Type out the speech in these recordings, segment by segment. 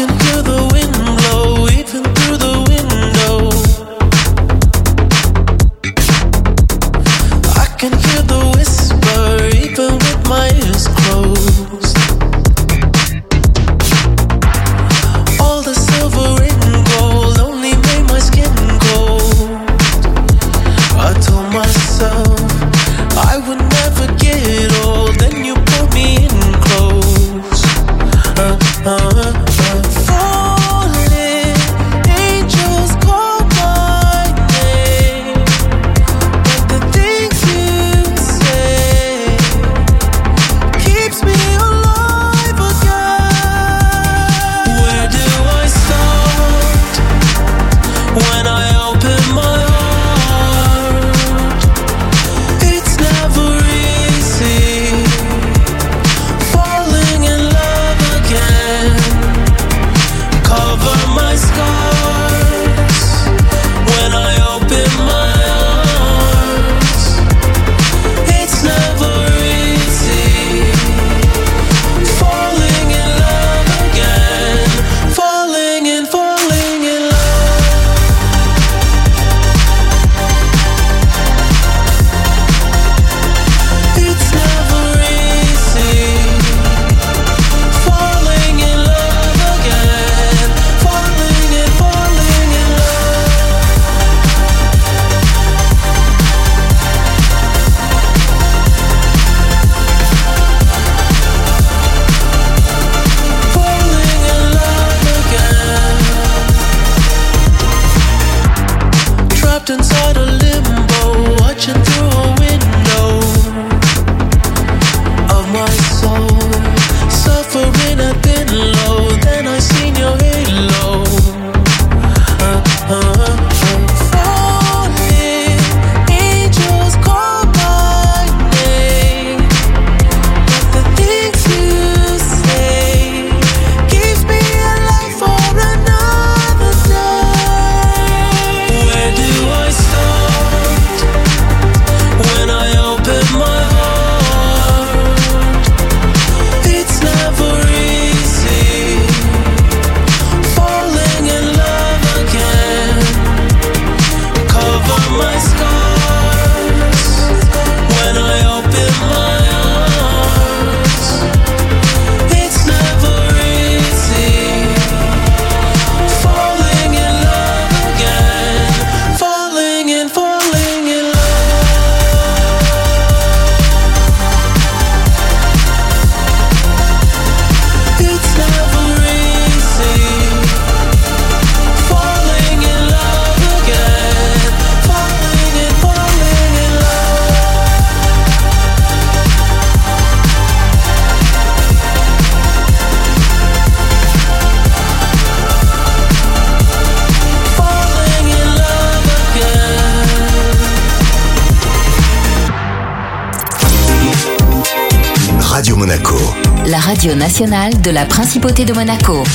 Radio Monaco. La radio nationale de la Principauté de Monaco.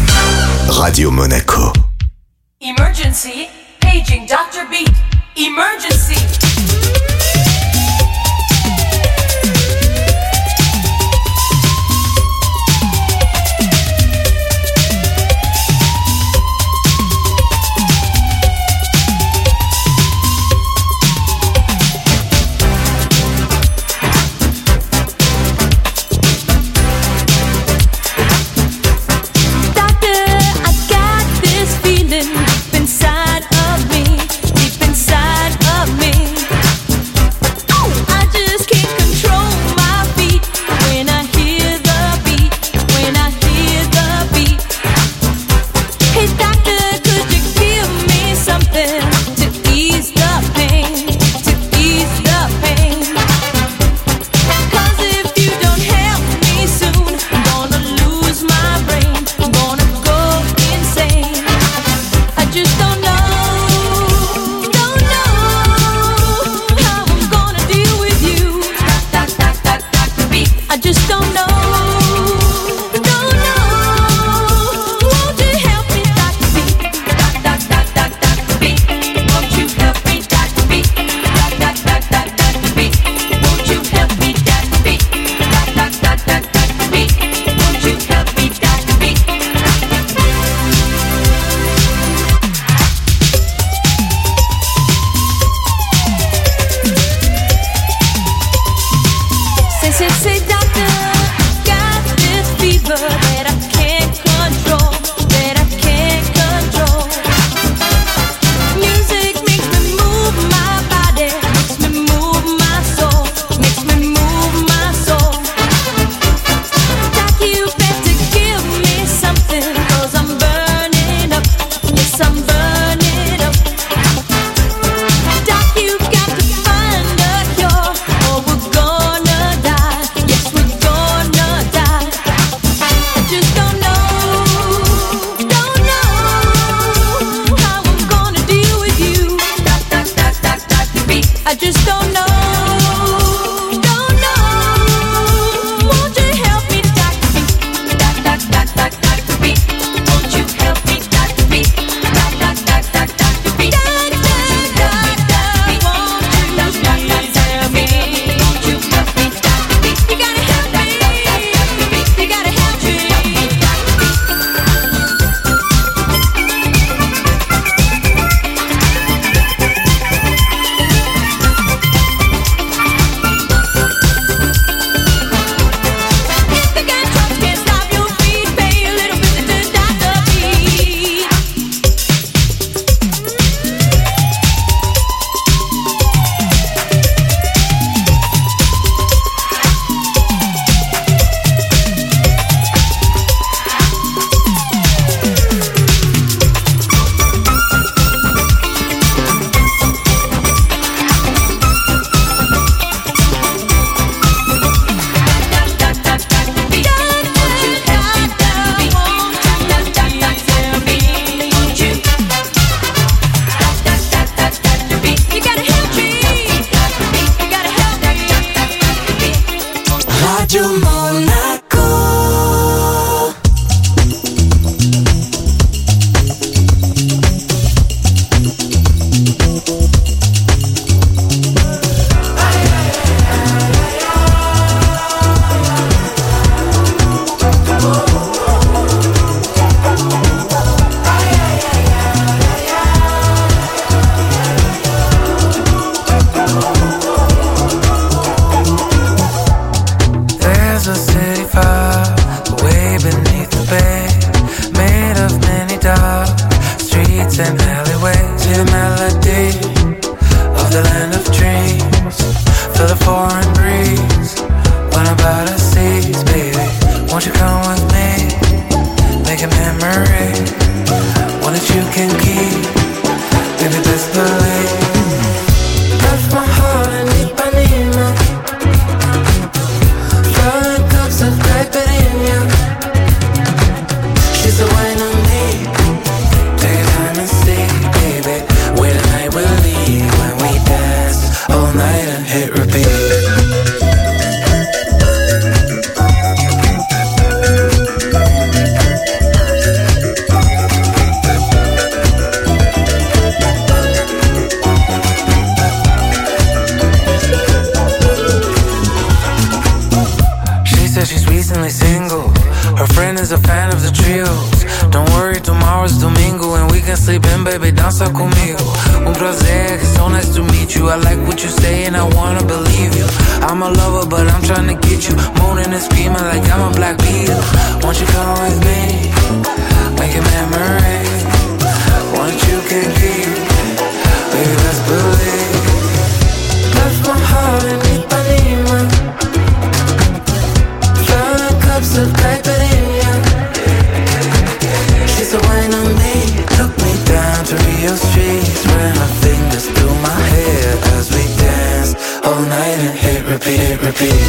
Radio Monaco. Emergency, paging Dr. Beat. Emergency. Inside of me, deep inside of me. streets and alleyways, hear the melody of the land of dreams. Feel the foreign breeze when I'm about to seize, baby. Won't you come with me? Make a memory, one that you can keep. Baby, best believe. Left my heart in Ipanema, flowing cups of caipirinha. She's the wine on me. Take a time and see, baby, where the night will lead when we dance all night and hit repeat. Single. Her friend is a fan of the trios. Don't worry, tomorrow's domingo and we can sleep in, baby, danza conmigo. Prazer, it's so nice to meet you. I like what you say and I wanna believe you. I'm a lover, but I'm trying to get you moaning and screaming like I'm a Black Beatle. Won't you come with me? Make a memory, one you can keep. Baby, let's believe. Left my heart in Ipanema, cups of caipirinha. She's the wine on me. Took me down to Rio streets, ran her fingers through my hair as we danced all night and hit repeat, repeat.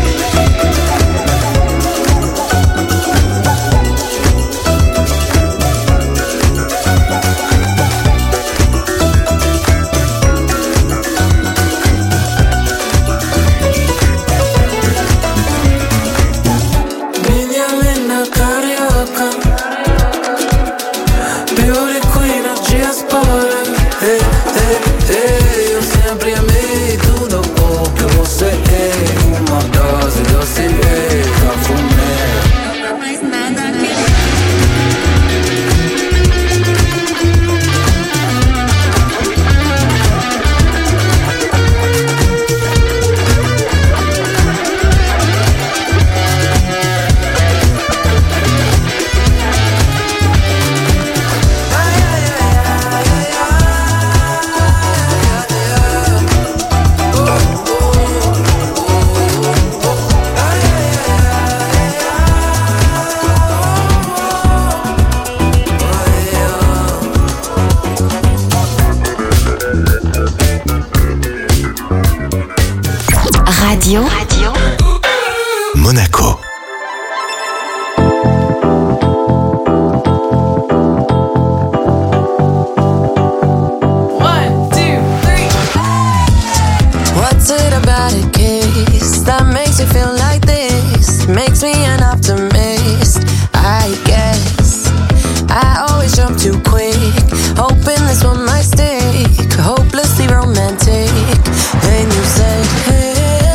Eu sempre amei tudo o que você é. Uma dose doce e café. Radio Monaco. What's it about a kiss that makes you feel like this? Makes me an optimist, I guess. I always jump too quick, hoping this one might stick. Hopelessly romantic. Then you said, hey.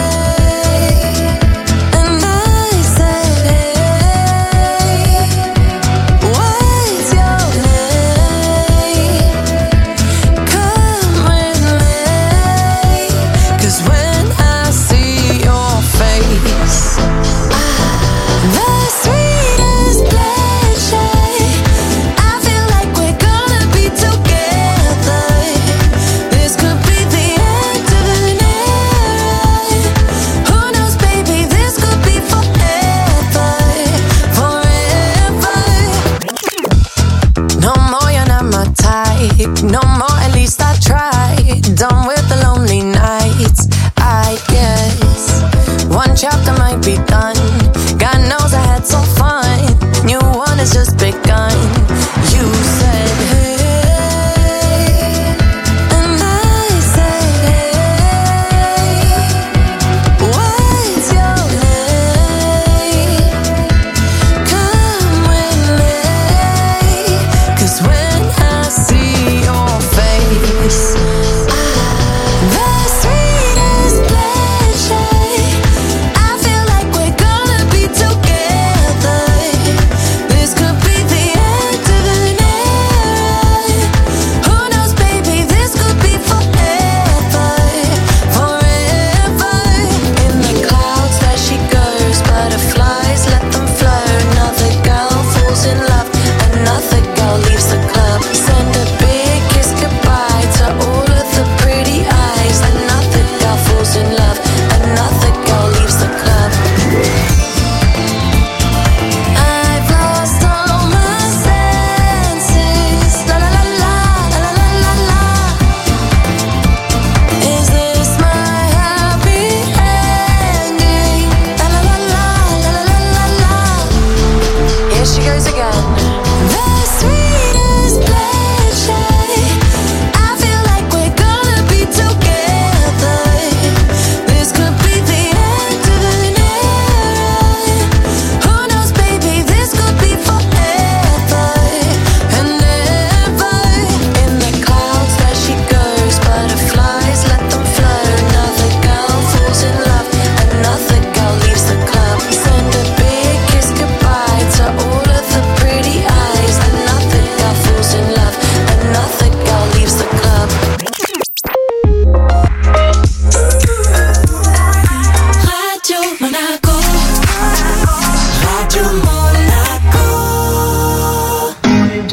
No more, at least I tried. Done with the lonely nights, I guess. One chapter might be done. God knows I had some fun. New one has just begun. You said, hey, and I said, hey, what's your name? Come with me, 'cause when I see your face, the sweetest pleasure. I feel like we're gonna be together. This could be the end.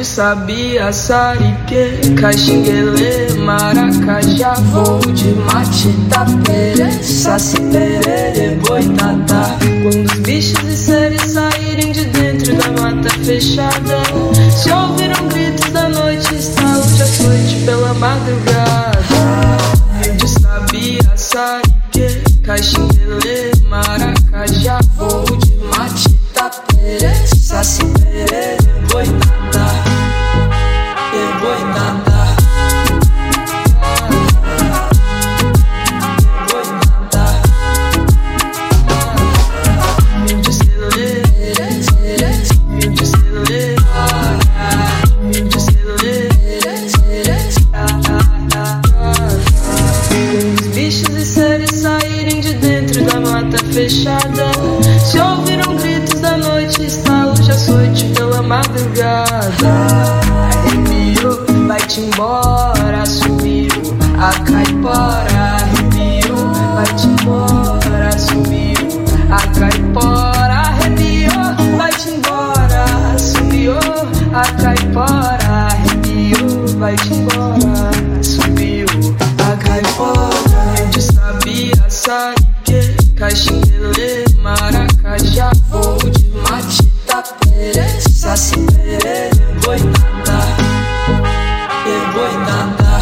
de Sabia, Sarique, Caxinguele, Maracajá, voo de Matita, Pere, Saci, Perere, Boitatá. Quando os bichos e seres saírem de dentro da mata fechada, se ouviram gritos da noite, estalo de açoite pela madrugada. De Sabia, Sarique, Caxinguele, Maracajá, voo de Matita, Pere, Saci, Perere, Boitatá, Boitatá. Fechada, se ouviram gritos da noite, estalo de açoite pela madrugada. Arrepiou, vai-te embora, subiu a caipora. Arrepiou, vai-te embora, subiu a caipora. Arrepiou, vai-te embora, subiu a caipora. Arrepiou, vai-te embora, subiu a caipora. De Sabia, Sarique, Caxinguele, Maracajá, voo de Matita, Pere, Saci, Perere, Boitatá, Boitatá,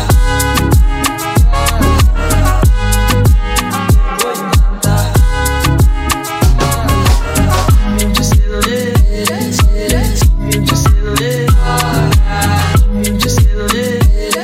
Boitatá. De celulê, de celulê, de celulê.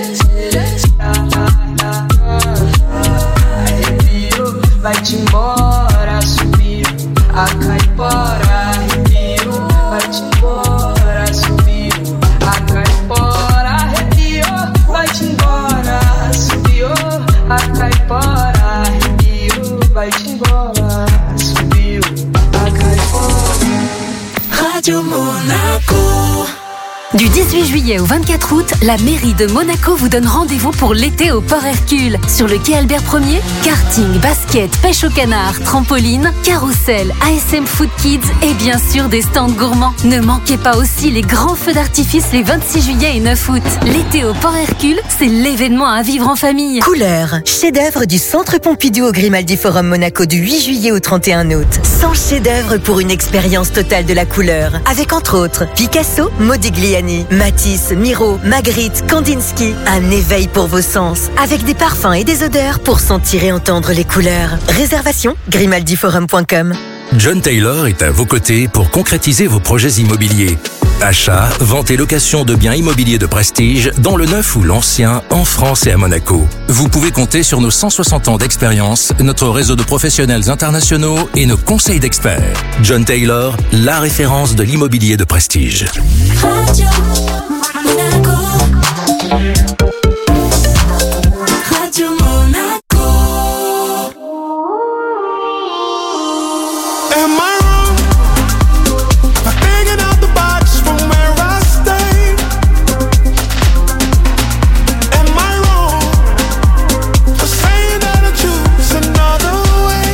Arrepiou, vai-te embora, subiu a caipora. Arrepiou, vai-te embora, subiu a caipora. Arrepiou, vai-te embora, subiu a caipora. Arrepiou, vai-te embora, subiu a caipora. Radio Monaco. Du 18 juillet au 24 août, la mairie de Monaco vous donne rendez-vous pour l'été au Port Hercule. Sur le quai Albert Ier, karting, basket, pêche au canard, trampoline, carrousel, ASM Food Kids et bien sûr des stands gourmands. Ne manquez pas aussi les grands feux d'artifice les 26 juillet et 9 août. L'été au Port Hercule, c'est l'événement à vivre en famille. Couleurs, chef-d'œuvre du Centre Pompidou au Grimaldi Forum Monaco du 8 juillet au 31 août. 100 chefs-d'œuvre pour une expérience totale de la couleur. Avec entre autres Picasso, Modigliani, Matisse, Miro, Magritte, Kandinsky. Un éveil pour vos sens, avec des parfums et des odeurs pour sentir et entendre les couleurs. Réservation grimaldiforum.com. John Taylor est à vos côtés pour concrétiser vos projets immobiliers. Achat, vente et location de biens immobiliers de prestige dans le neuf ou l'ancien, en France et à Monaco. Vous pouvez compter sur nos 160 ans d'expérience, notre réseau de professionnels internationaux et nos conseils d'experts. John Taylor, la référence de l'immobilier de prestige. Radio Monaco. Radio Monaco. Am I wrong for thinking out the box from where I stay? Am I wrong for saying that I choose another way?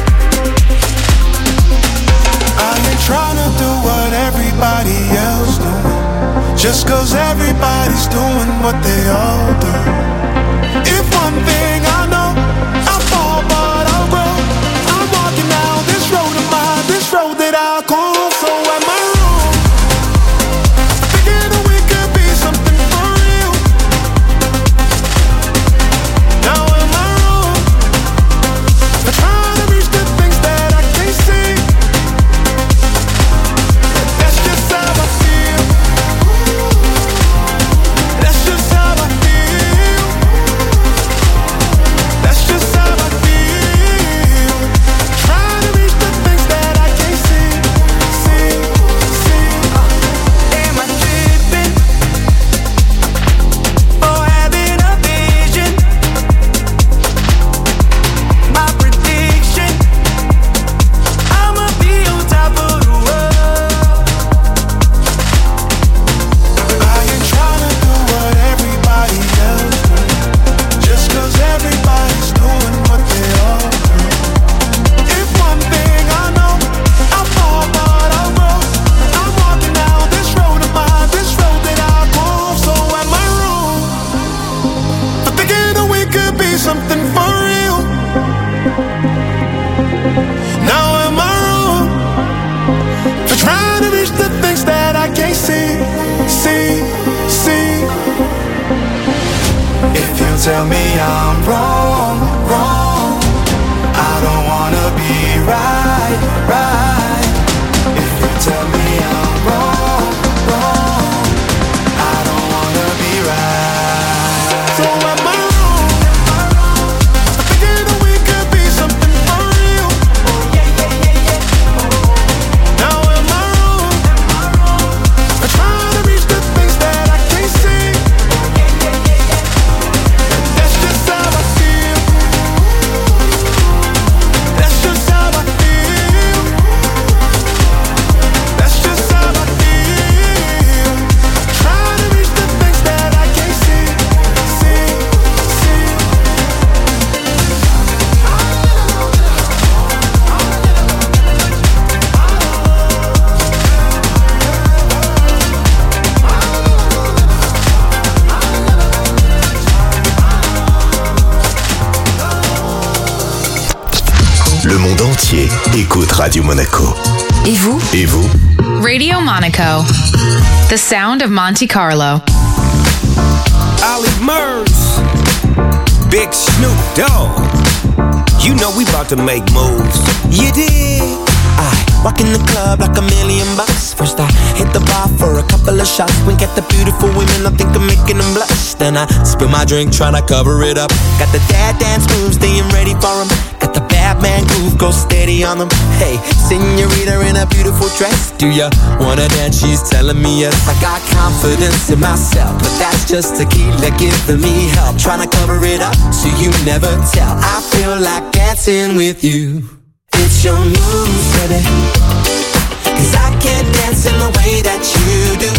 I ain't trying to do what everybody else doing, just cause everybody's doing what they all do. If one thing I know, I'll fall but I'll grow. I'm walking down this road of mine, this road that I'll call. So am I wrong thinking that we could be something for real? Now am I wrong for trying to reach the things that I can't see? That's just how I feel. That's just how I feel. tell me I'm wrong, wrong, I don't wanna be right, right. If you tell me I'm wrong, wrong, I don't wanna be right. So am I wrong? I'm thinking that we could be something for real. Now am I wrong? I'm trying to reach the things that I can't see. That's just how I feel. That's just how I feel. That's just how I feel. Trying to reach the things that I can't see, see, see. Le monde entier écoute Radio Monaco. Et vous? Et vous? Radio Monaco, the sound of Monte Carlo. Ollie Murs, Big Snoop Dogg. You know we about to make moves. You dig? I walk in the club like $1,000,000. First I hit the bar for a couple of shots. Wink at the beautiful women, I think I'm making them blush. Then I spill my drink, tryna cover it up. Got the dad dance moves, staying ready for them. Got the bad man groove, go steady on them. Hey, senorita in a beautiful dress. Do ya wanna dance? She's telling me yes. I got confidence in myself, but that's just tequila giving me help. Tryna cover it up so you never tell. I feel like dancing with you. It's your moves, baby, 'cause I can't dance in the way that you do.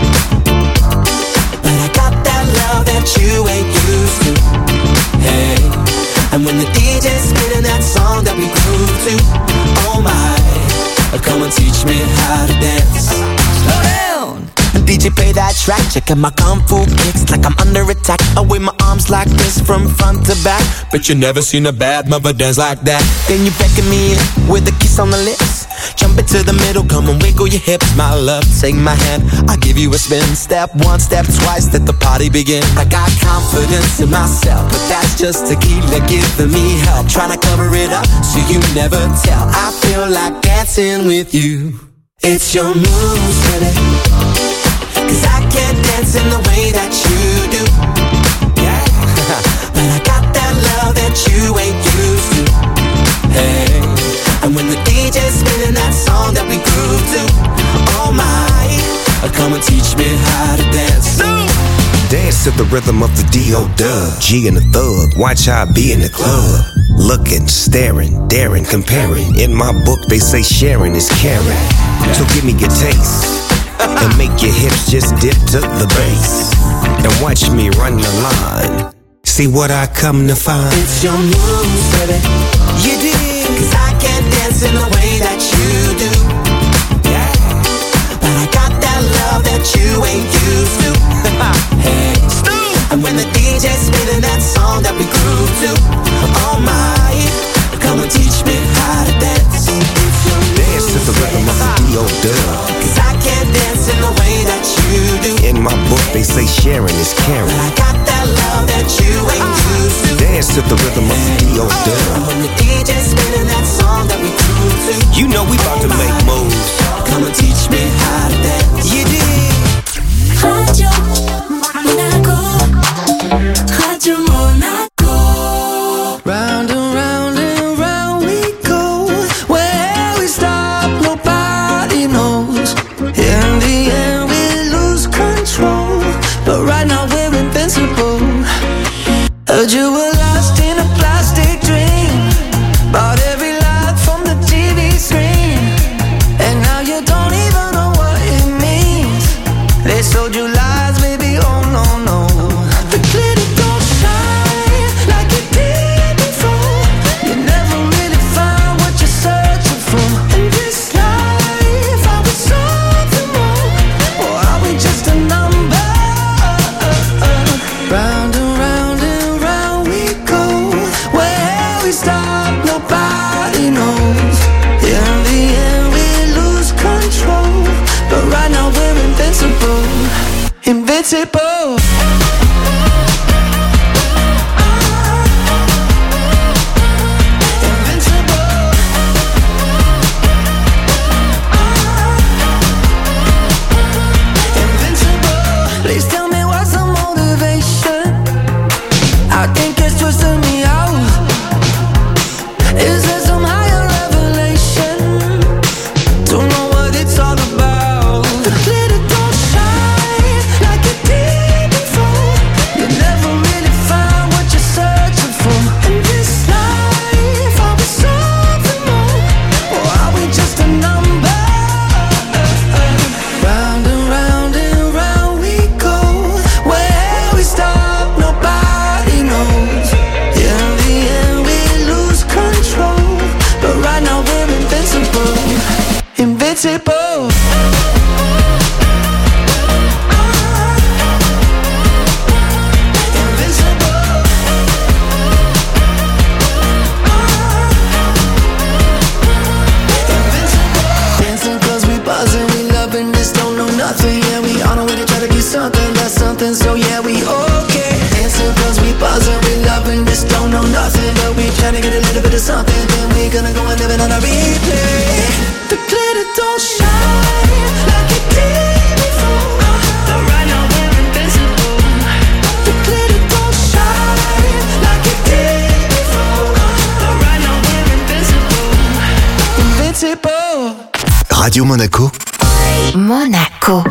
But I got that love that you ain't used to. Hey, and when the DJ's spinning that song that we groove to, oh my, come and teach me how to dance. Slow down. DJ play that track, checking my kung fu kicks like I'm under attack. I wave my arms like this from front to back. Bet you never seen a bad mother dance like that. Then you beckon me in with a kiss on the lips. Jump into the middle, come and wiggle your hips. My love, take my hand, I'll give you a spin. Step one, step twice, let the party begin. I got confidence in myself, but that's just tequila giving me help. Tryna cover it up so you never tell. I feel like dancing with you. It's your moves, baby, 'cause I can't dance in the way that you do. Yeah, but I got that love that you ain't used to. Hey, and when the DJ's spinning that song that we groove to, oh my, come and teach me how to dance. Dance to the rhythm of the D.O. G and the Thug. Watch how I be in the club. Looking, staring, daring, comparing. In my book they say sharing is caring. So give me your taste and make your hips just dip to the bass. And watch me run the line. See what I come to find. It's your moves, baby. You dig? 'Cause I can't dance in the way that you do. Yeah, but I got that love that you ain't used to. Hey, and when the DJ's spinning that song that we groove to, oh my, come and teach me how to dance. Dance to the rhythm of the D.O. 'Cause I can't dance in the way that you do. In my book they say sharing is caring. But I got that love that you ain't used to. Dance to the rhythm of the D.O. And when the DJ's spinning that song that we groove to, you know we about to make moves. Come and teach me how to dance. You did. Radio Monaco, Radio Monaco. Round and round and round we go. Where we stop, nobody knows. In the end, we lose control. But right now we're invincible. Heard you were lost in a plastic dream. Bought every lie from the TV screen. And now you don't even know what it means. They sold you lies, baby, oh no, no. The glitter don't shine like it did before. You never really find what you're searching for. In this life, are we something more? Or are we just a number? Round and round and round we go. Where we stop, nobody knows. In the end, we lose control. But right now we're invincible. Invincible. something, so yeah, we okay. Dancing cause we buzzing, we loving this, don't know nothing, but we trying to get a little bit of something, then we gonna go and live it on a replay. The glitter don't shine like it did before, but right now we're invincible. The glitter don't shine like it did before, but right now we're invincible. Invincible. Radio Monaco. Monaco.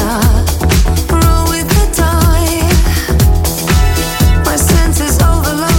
Roll with the tide. My senses overload.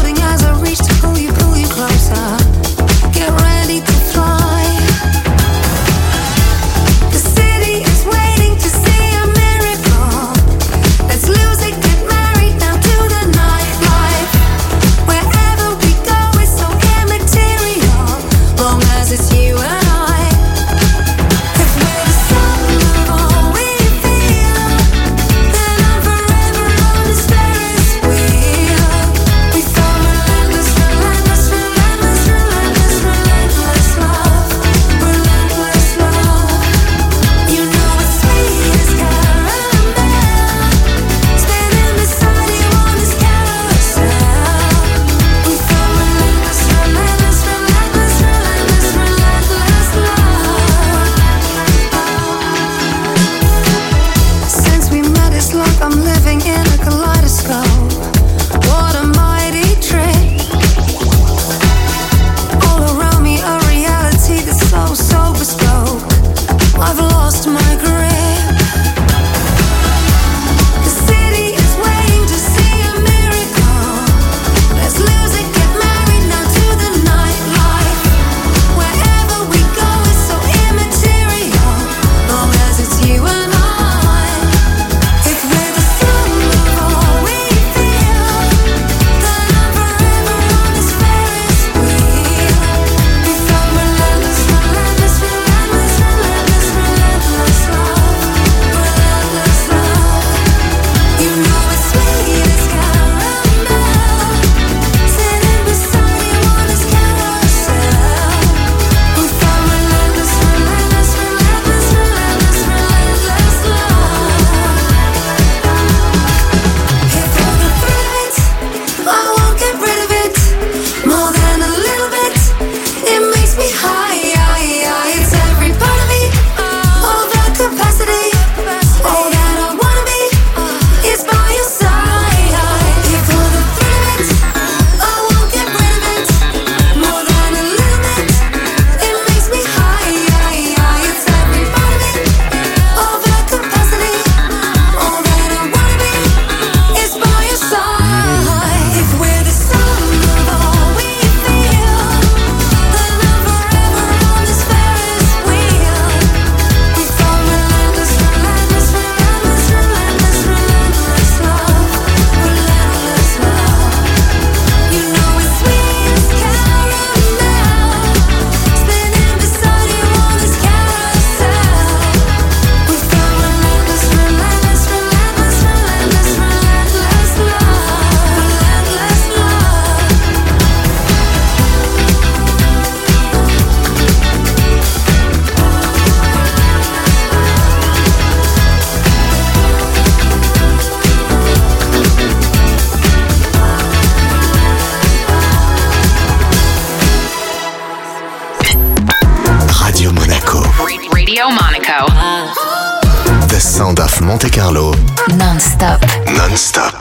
Monaco. The sound of Monte Carlo. Non-stop. Non-stop.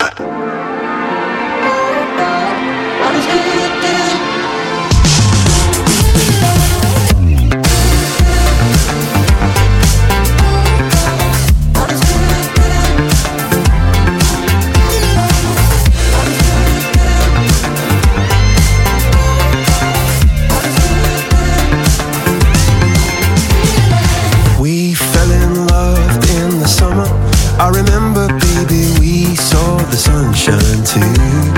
I remember, baby, we saw the sunshine too.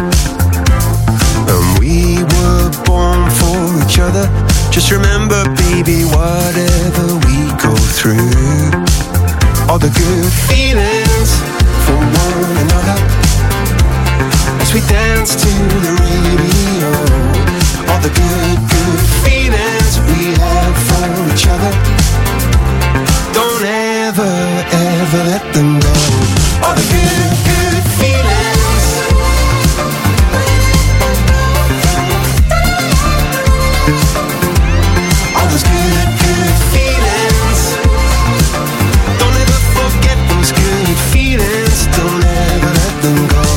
And we were born for each other. Just remember, baby, whatever we go through, all the good feelings for one another, as we dance to the radio. All the good, good feelings we have for each other, don't ever, ever let them go. All the good, good feelings. All those good, good feelings. Don't ever forget those good feelings. Don't ever let them go.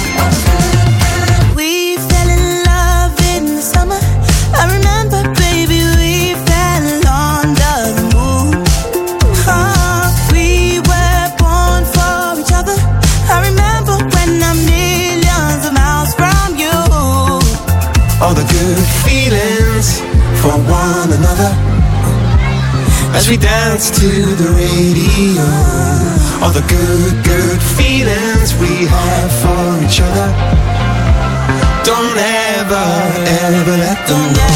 We fell in love in the summer. I remember, baby, we fell under the moon. We were born for each other. I remember when I'm millions of miles from you. All the good feelings for one another, as we dance to the radio. All the good, good feelings we have for each other, don't ever, ever let them go.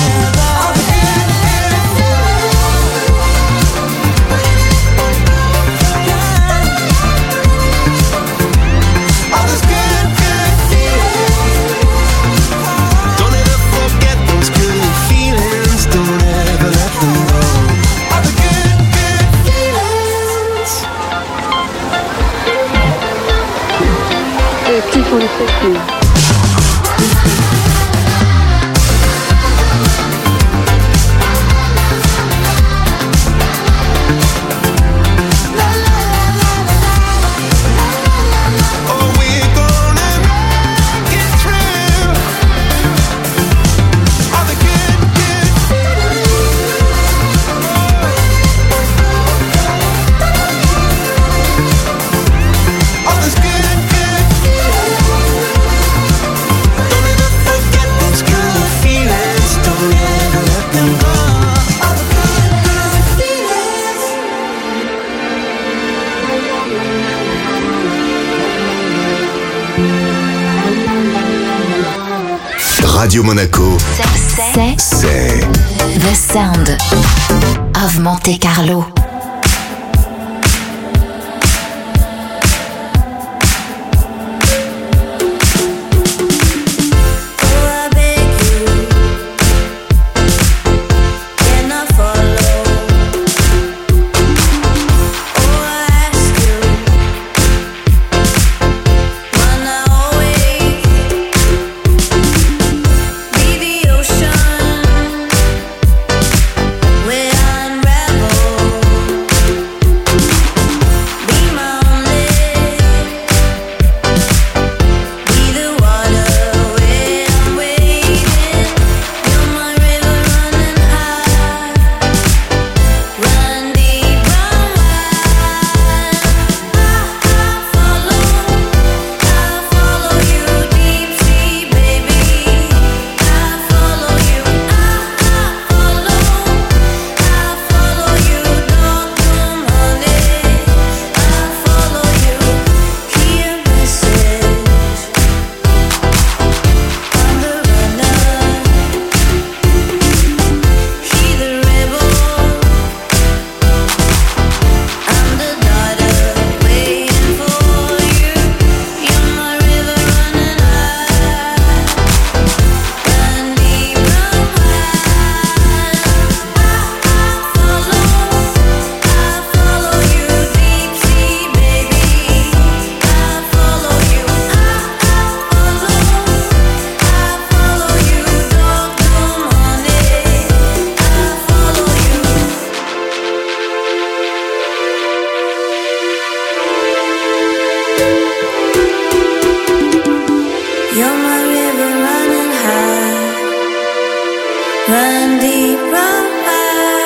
Pour les fêtes. Radio Monaco, c'est The Sound of Monte Carlo. Where unravel run deep, run wide.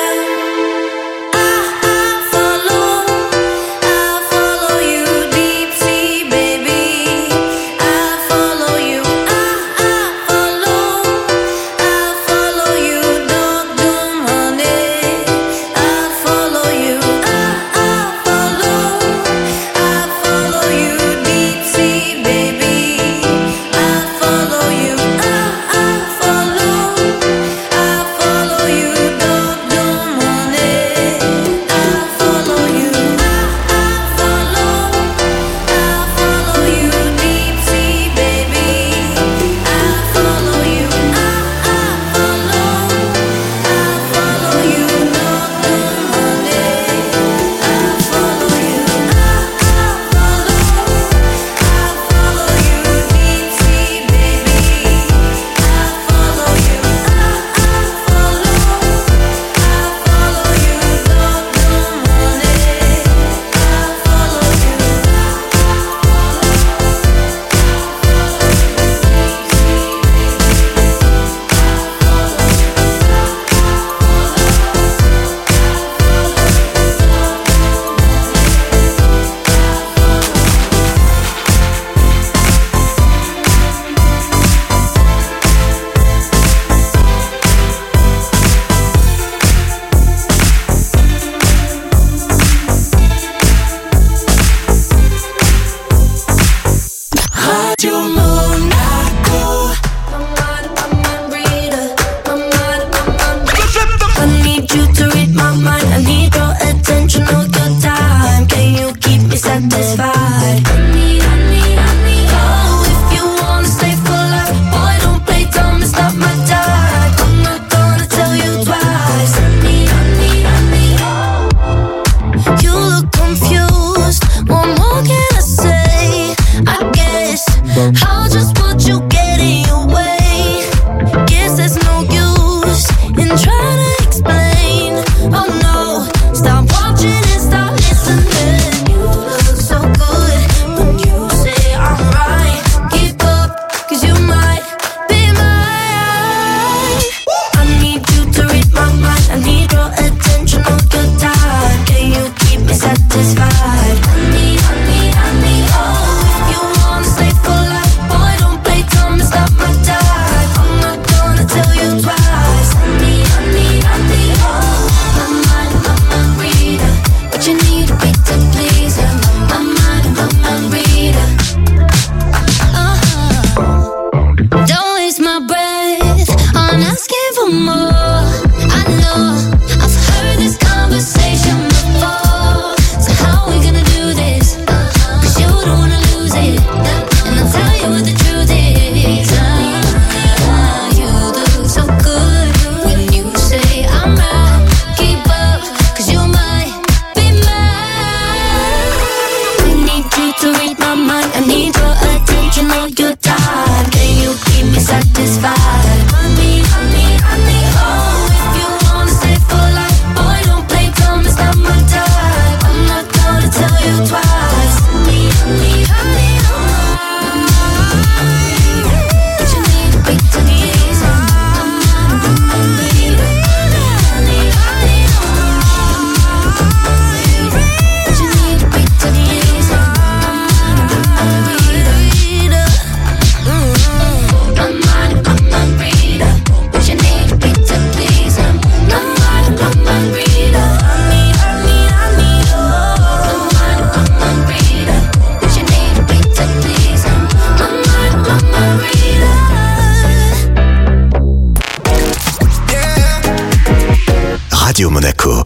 Radio Monaco.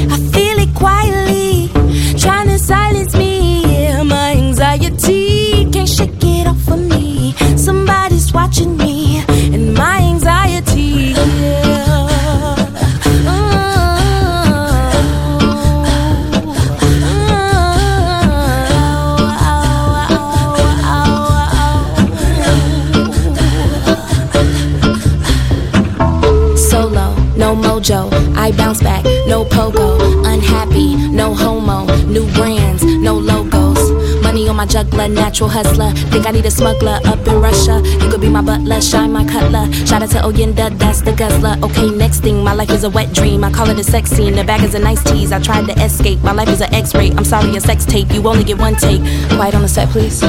Quietly, trying to silence me. My anxiety mojo, I bounce back, no pogo. Unhappy, no homo, new brands, no logos. Money on my juggler, natural hustler. Think I need a smuggler up in Russia. You could be my butler, shine my cutler. Shout out to Oyenda, that's the guzzler. Okay, next thing, my life is a wet dream. I call it a sex scene, the bag is a nice tease. I tried to escape, my life is an X-ray. I'm sorry, a sex tape, you only get one take. Quiet on the set, please.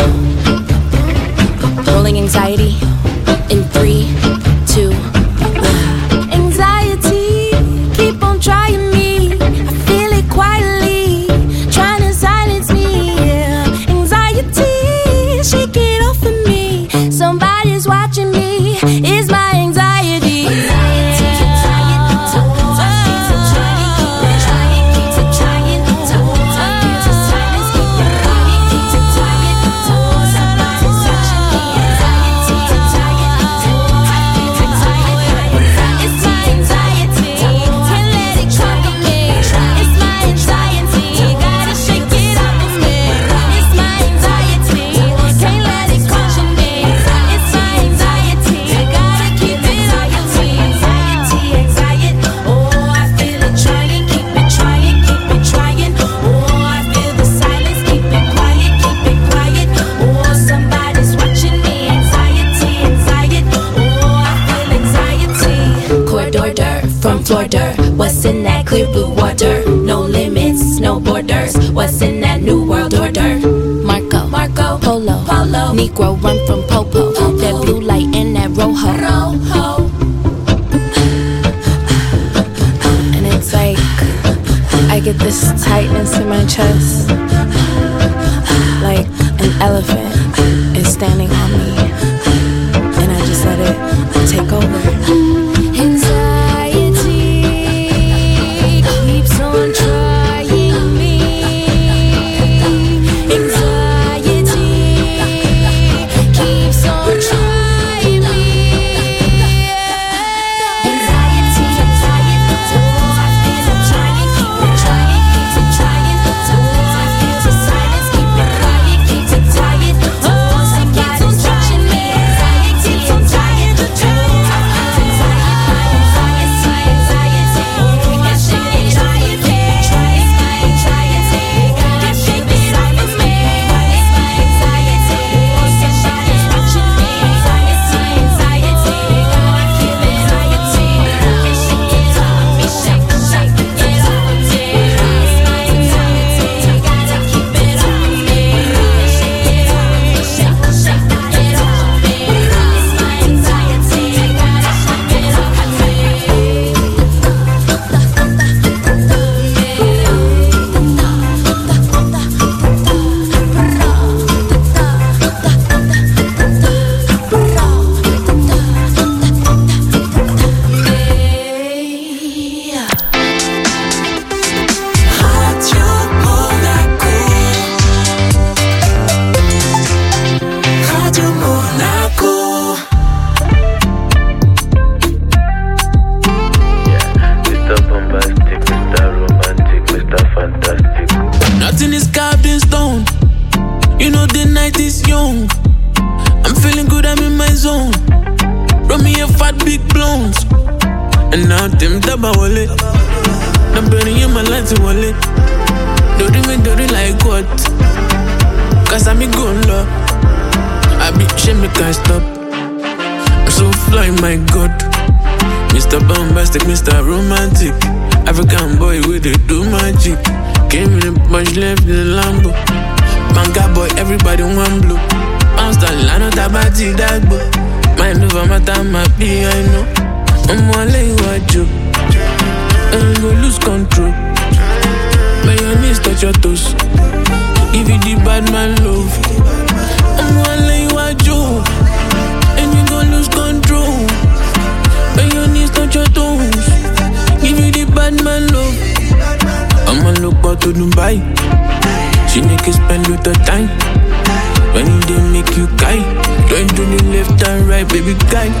Rolling anxiety in 3, 2, 1. Anxiety, keep on trying me. I feel it quietly, trying to silence me. Yeah. Anxiety, shake it off of me. Somebody's watching me. It's my anxiety. From Florida, what's in that clear blue water? No limits, no borders. What's in that new world order? Marco, Polo, Negro run from Popo. That blue light and that rojo. And it's like I get this tightness in my chest, like an elephant is standing on me, and I just let it take over. Mr. Romantic, African boy with the do magic. Came in a bunch, left in the Lambo. Manga boy, everybody one blue. Bounce the line of Tabati Dagbo. Mind over my time, my piano. I'm gonna lay what you. And you go lose control. By your knees, touch your toes. Give you the bad man love. I'm gonna lay what you. And you go lose control. By your knees, touch your toes. Give you the bad man love. I'ma look out to Dubai. She niggas spend with the time. When they make you guy. Don't do the left and right, baby guy.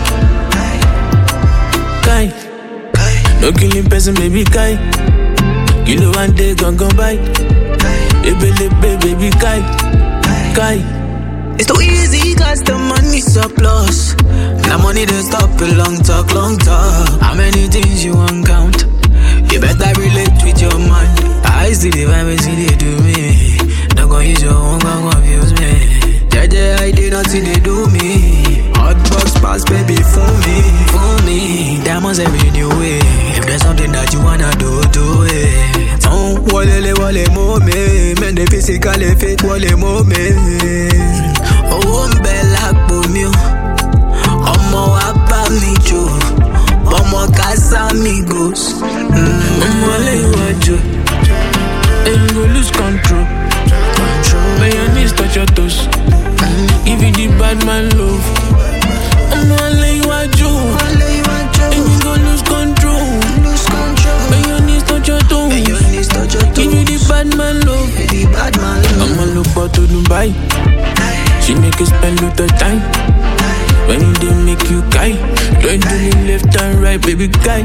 Guy. No killing person, baby guy. You know one day gon' by. Baby guy. Guy. It's too easy cause the money surplus. Now money don't stop a long talk, long talk. How many things you won't count? You better relate with your man. I see the vibe, see they do me. Don't go use your own, gon' confuse me. Jaja, I did nothing they do me. Hot box pass, baby, fool me. Diamonds every new way. If there's something that you wanna do, do it. Don't wale mo me. Men the physically fit wale mo me. Oh, bella pomio. Omo apa mi jo. Omo casa amigos. Omo le wajo. And you go lose control. When your knees touch your toes. Give you the bad man love. Omo le wajo. And you go lose control. When your knees touch your toes. Give you the bad man love. I'ma look out to Dubai. She make you spend lot of time. When they make you guy, don't do me left and right, baby guy.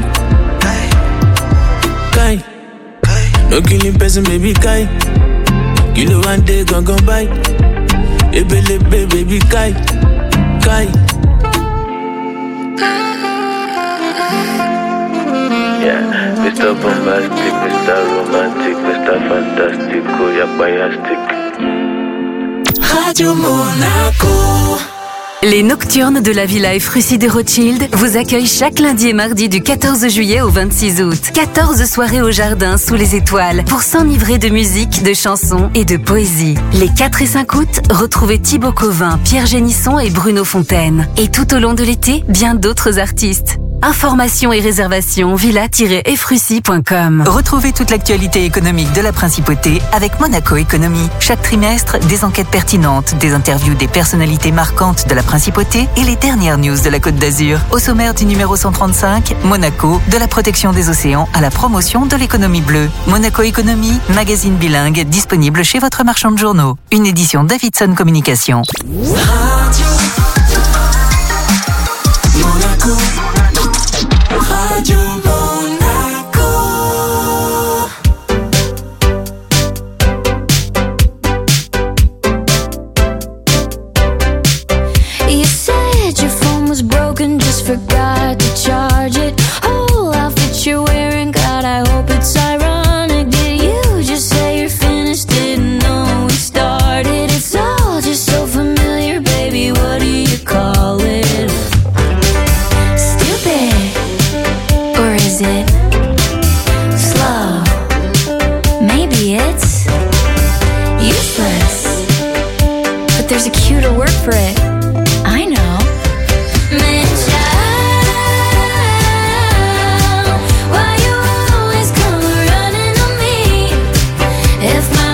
No killing person, baby guy. You know one day gon' by. Ebelebe, baby guy. Yeah, Mr. Bombastic, Mr. Romantic, Mr. Fantastic, Yabayastic. Radio Monaco. Les Nocturnes de la Villa Efrussi de Rothschild vous accueillent chaque lundi et mardi du 14 juillet au 26 août. 14 soirées au jardin sous les étoiles pour s'enivrer de musique, de chansons et de poésie. Les 4 et 5 août, retrouvez Thibaut Covin, Pierre Génisson et Bruno Fontaine. Et tout au long de l'été, bien d'autres artistes. Informations et réservations villa-efrussi.com. Retrouvez toute l'actualité économique de la Principauté avec Monaco Économie. Chaque trimestre, des enquêtes pertinentes, des interviews des personnalités marquantes de la Principauté et les dernières news de la Côte d'Azur. Au sommaire du numéro 135, Monaco, de la protection des océans à la promotion de l'économie bleue. Monaco Économie, magazine bilingue, disponible chez votre marchand de journaux. Une édition Davidson Communication. Radio Monaco. Radio Monaco. You said your phone was broken, just forgot to charge it. Whole outfit you're wearing, God, I hope it's ironic. Did you just say you're finished? Didn't know we started. It's all just so familiar, baby. What do you call it? Stupid. Or is it slow? Maybe it's useless. But there's a cuter word for it. I know. Man, child, why you always come running on me? If my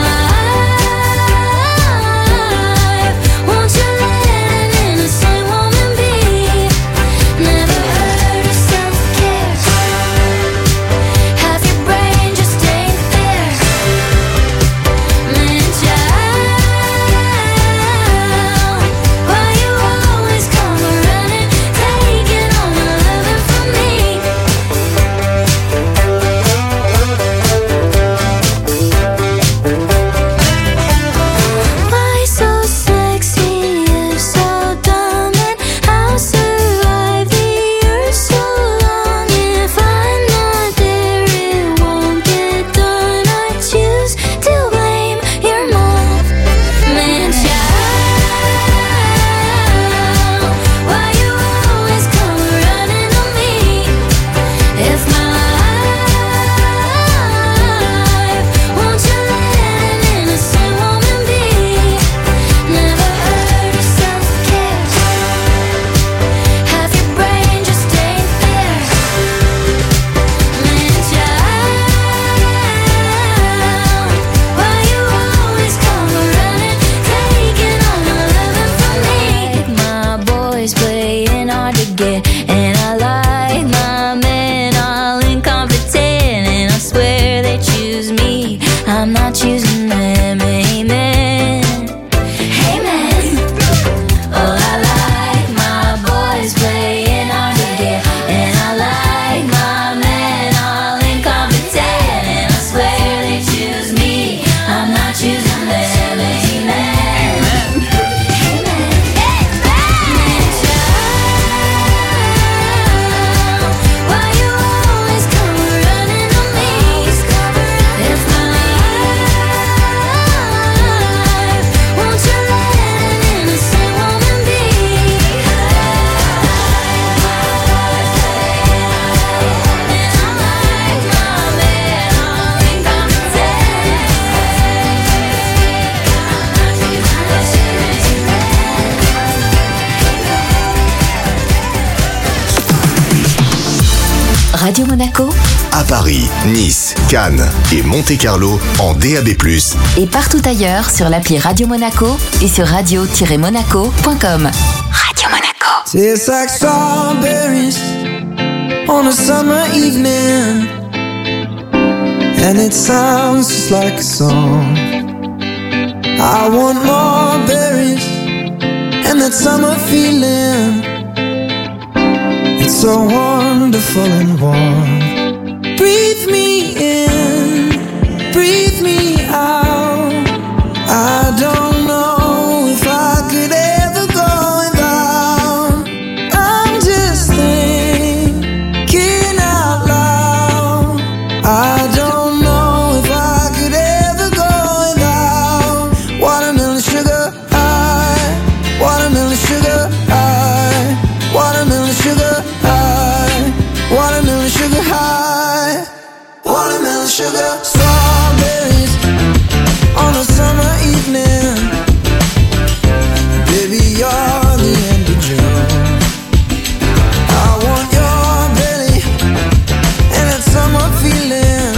life, won't you let an innocent woman be? Never heard of self-care. Half your brain just ain't there. Man, child, why you always Radio Monaco À Paris, Nice, Cannes et Monte-Carlo en DAB+. et partout ailleurs sur l'appli Radio Monaco et sur radio-monaco.com. Radio Monaco. Tastes like strawberries on a summer evening, and it sounds just like a song. I want more berries and that summer feeling. It's so wonderful and warm. Breathe me in, breathe me out. I don't know if I could ever go without. I'm just thinking out loud. I don't know if I could ever go without watermelon sugar high, watermelon sugar high, watermelon sugar high, watermelon sugar high, watermelon sugar. Strawberries on a summer evening. Baby, you're the end of June. I want your belly and that summer feeling,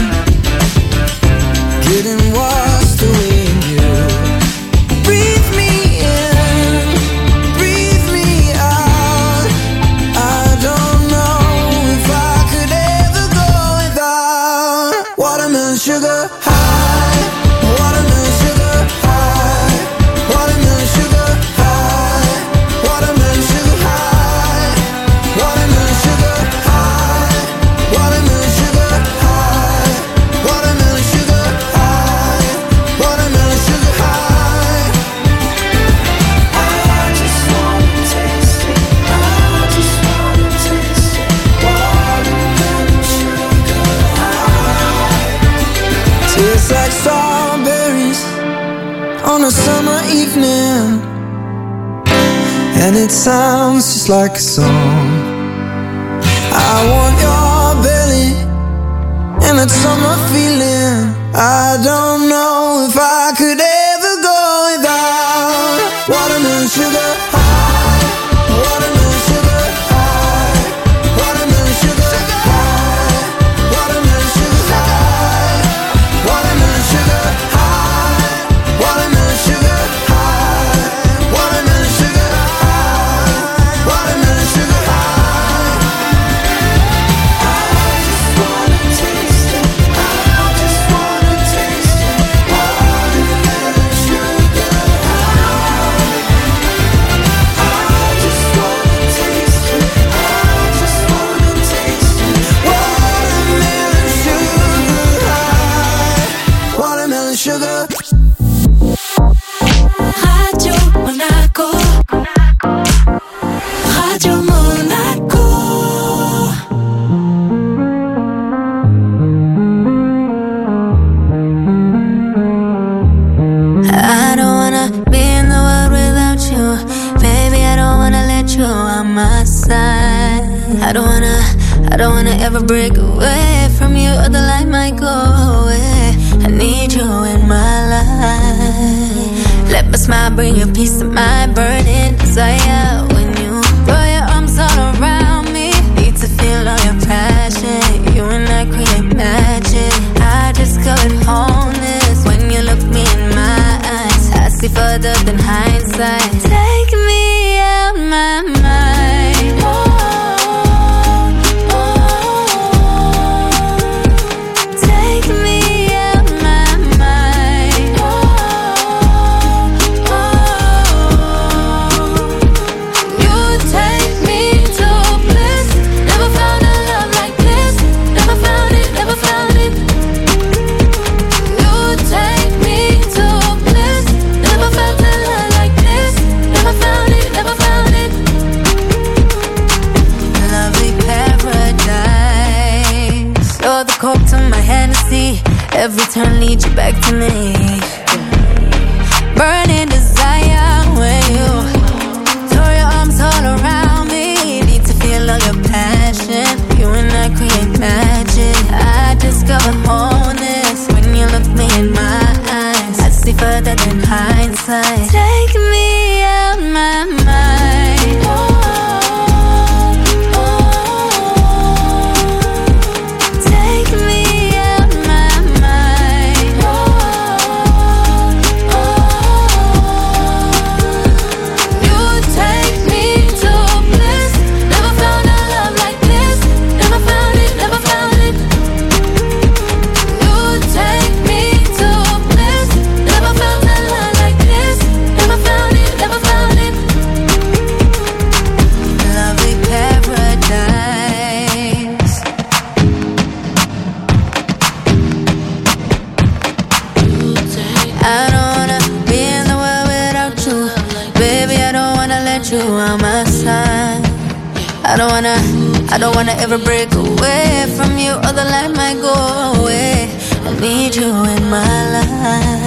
getting washed away in you. Breathe me in, breathe me out. I don't know if I could ever go without watermelon sugar high, watermelon sugar high, watermelon sugar high, watermelon sugar high, watermelon sugar high, watermelon sugar high, watermelon sugar high, watermelon sugar high. I just wanna taste it, I just wanna taste it, watermelon sugar high. Tastes like strawberries on a summer evening, and it sounds just like a song. I want your belly and that summer feeling. I don't know if I could ever go without watermelon sugar high, watermelon sugar high, watermelon sugar high, watermelon sugar high, watermelon sugar high, watermelon sugar high, watermelon sugar high, watermelon sugar high. I just wanna taste it, I just wanna taste it, watermelon sugar high. I just wanna taste it, I just wanna taste it, watermelon sugar high, watermelon sugar. Radio Monaco. Radio Monaco. I don't wanna be in the world without you. Baby, I don't wanna let you on my side. I don't wanna ever break away from you, or the light might go away. I need you in my life. Let my smile bring you peace of mind, burning desire. When you throw your arms all around me, need to feel all your passion. You and I create magic. I discovered wholeness when you look me in my eyes. I see further than hindsight. Take me out my mind. Take me out my mind. You take me to bliss. Never found a love like this. Never found it, never found it. You take me to bliss. Never felt a love like this. Never found it, never found it. Lovely paradise. You're the coke to my Hennessy. Every turn leads you back to me. Burning desire when you throw your arms all around me. Need to feel all your passion. You and I create magic. I discover wholeness when you look me in my eyes. I see further than hindsight. Take me out my mind. you on my side. I don't wanna ever break away from you, or the light might go away. I need you in my life.